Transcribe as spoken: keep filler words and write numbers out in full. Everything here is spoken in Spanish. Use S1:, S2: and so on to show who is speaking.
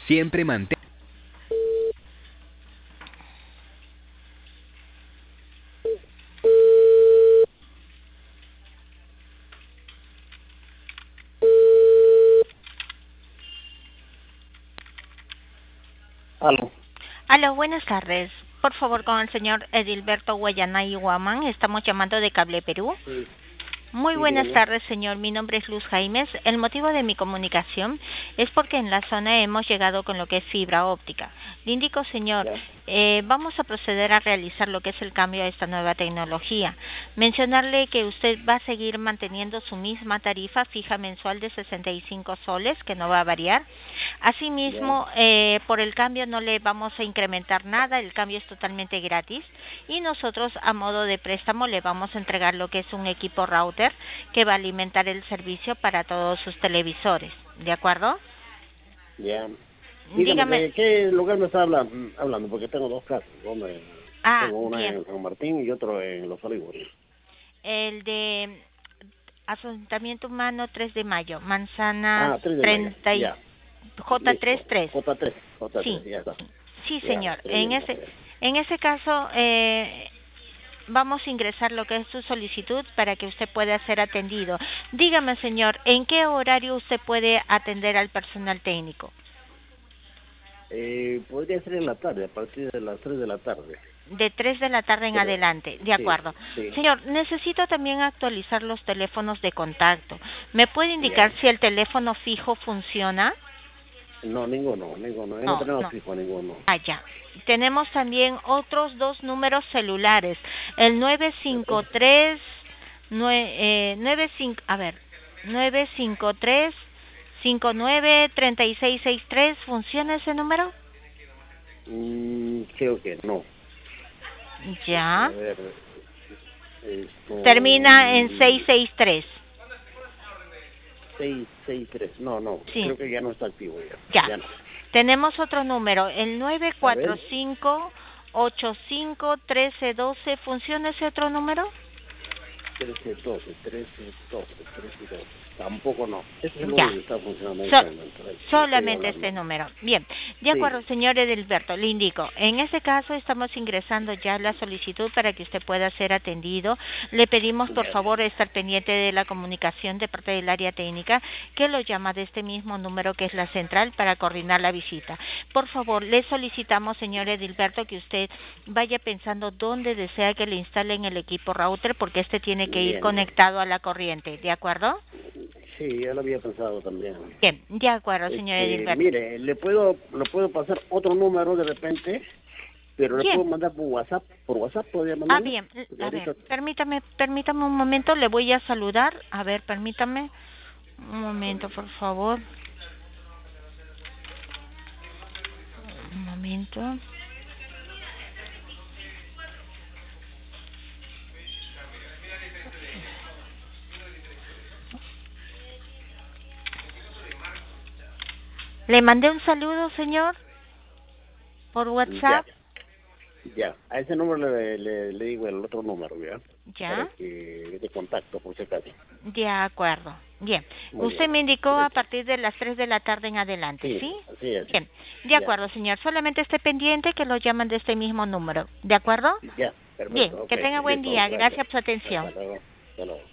S1: Siempre mantén.
S2: Aló.
S3: Aló, buenas tardes. Por favor, con el señor Edilberto Guayanay Guamán. Estamos llamando de Cable Perú.
S2: Sí,
S3: Muy
S2: sí,
S3: buenas
S2: dígame.
S3: tardes, señor. Mi nombre es Luz Jaimes. El motivo de mi comunicación es porque en la zona hemos llegado con lo que es fibra óptica. Le indico, señor,
S2: Ya,
S3: eh, vamos a proceder a realizar lo que es el cambio a esta nueva tecnología. Mencionarle que usted va a seguir manteniendo su misma tarifa fija mensual de sesenta y cinco soles, que no va a variar.
S2: ya,
S3: Asimismo, eh, por el cambio no le vamos a incrementar nada, el cambio es totalmente gratis y nosotros a modo de préstamo le vamos a entregar lo que es un equipo router que va a alimentar el servicio para todos sus televisores, ¿de acuerdo?
S2: ya. Dígame,
S3: Dígame,
S2: ¿de qué lugar me está habla- hablando? Porque tengo dos casas. Una en-
S3: ah,
S2: tengo una
S3: bien,
S2: en San Martín y otro en Los Olivos.
S3: el de Asentamiento Humano tres de Mayo, Manzanas
S2: Ah, tres de mayo.
S3: treinta y
S2: Ya,
S3: J
S2: listo.
S3: treinta y tres.
S2: J tres, J tres,
S3: Sí,
S2: ya está.
S3: sí,
S2: Ya,
S3: señor.
S2: tres de
S3: En
S2: mayo.
S3: ese, en ese caso, eh, vamos a ingresar lo que es su solicitud para que usted pueda ser atendido. Dígame, señor, ¿en qué horario usted puede atender al personal técnico?
S2: Eh, podría ser en la tarde, a partir de las tres de la tarde.
S3: De tres de la tarde en
S2: Pero,
S3: adelante, de
S2: sí,
S3: acuerdo.
S2: sí,
S3: Señor, necesito también actualizar los teléfonos de contacto. ¿Me puede indicar
S2: ya.
S3: si el teléfono fijo funciona?
S2: No, ninguno, ninguno. No
S3: No,
S2: tenemos
S3: no.
S2: fijo ninguno.
S3: Ah, ya. Tenemos también otros dos números celulares. El nueve cinco tres, nue- eh, nueve cinco, a ver, nueve cinco tres, cinco nueve tres seis seis tres. ¿Funciona ese número?
S2: Mm, creo que no. A
S3: Ya.
S2: ver, esto...
S3: Termina en
S2: mm,
S3: seis seis tres.
S2: seis seis tres, no, no,
S3: Sí,
S2: creo que ya no está activo ya,
S3: ya.
S2: ya no.
S3: Tenemos otro número, el nueve
S2: A
S3: cuatro
S2: ver,
S3: cinco ocho cinco uno tres uno dos. ¿Funciona ese otro número?
S2: trece doce, trece doce, trece doce, tampoco no. Este es el
S3: Ya.
S2: único que está funcionando en
S3: So-
S2: este momento, el que le estoy
S3: solamente este
S2: hablando.
S3: número. Bien, de
S2: Sí,
S3: acuerdo, señor Edilberto, le indico. En este caso estamos ingresando ya la solicitud para que usted pueda ser atendido. Le pedimos, por
S2: ya,
S3: favor, estar pendiente de la comunicación de parte del área técnica que lo llama de este mismo número que es la central para coordinar la visita. Por favor, le solicitamos, señor Edilberto, que usted vaya pensando dónde desea que le instalen el equipo router porque este tiene que ir
S2: bien.
S3: conectado a la corriente. ¿De acuerdo?
S2: Sí, ya lo había pensado también.
S3: Bien, de acuerdo, señor
S2: Este,
S3: Edilberto.
S2: mire, le puedo, le puedo pasar otro número de repente, pero le puedo
S3: Bien.
S2: mandar por WhatsApp, por WhatsApp podría
S3: Ah,
S2: mandarle,
S3: bien.
S2: porque
S3: A ver,
S2: ahorita,
S3: permítame, permítame un momento, le voy a saludar. A ver, permítame un momento, por favor. Un momento. Le mandé un saludo, señor, por
S2: ya,
S3: WhatsApp.
S2: ya, a ese número le, le, le digo el otro número, ¿ya? Para
S3: Ya,
S2: que de contacto, por si acaso.
S3: de acuerdo. Bien.
S2: Muy
S3: Usted
S2: bien,
S3: me indicó a
S2: gracias.
S3: partir de las tres de la tarde en adelante,
S2: Sí,
S3: ¿sí?
S2: así es.
S3: Bien. De
S2: Ya,
S3: acuerdo, señor. Solamente esté pendiente que lo llaman de este mismo número. ¿De acuerdo?
S2: ya,
S3: Bien.
S2: perfecto, ok,
S3: Que tenga buen
S2: listo,
S3: día.
S2: gracias.
S3: Gracias por su
S2: Hasta
S3: atención.
S2: luego, hasta luego.